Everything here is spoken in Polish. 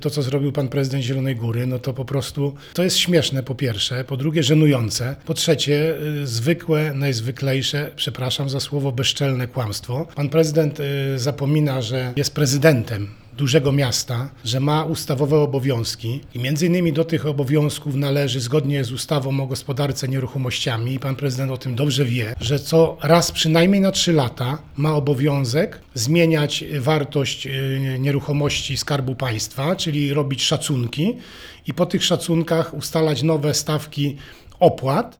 To, co zrobił pan prezydent Zielonej Góry, no to po prostu to jest śmieszne po pierwsze, po drugie żenujące, po trzecie zwykłe, najzwyklejsze, przepraszam za słowo, bezczelne kłamstwo. Pan prezydent zapomina, że jest prezydentem dużego miasta, że ma ustawowe obowiązki i między innymi do tych obowiązków należy zgodnie z ustawą o gospodarce nieruchomościami, i pan prezydent o tym dobrze wie, że co raz przynajmniej na 3 lata ma obowiązek zmieniać wartość nieruchomości Skarbu Państwa, czyli robić szacunki i po tych szacunkach ustalać nowe stawki opłat.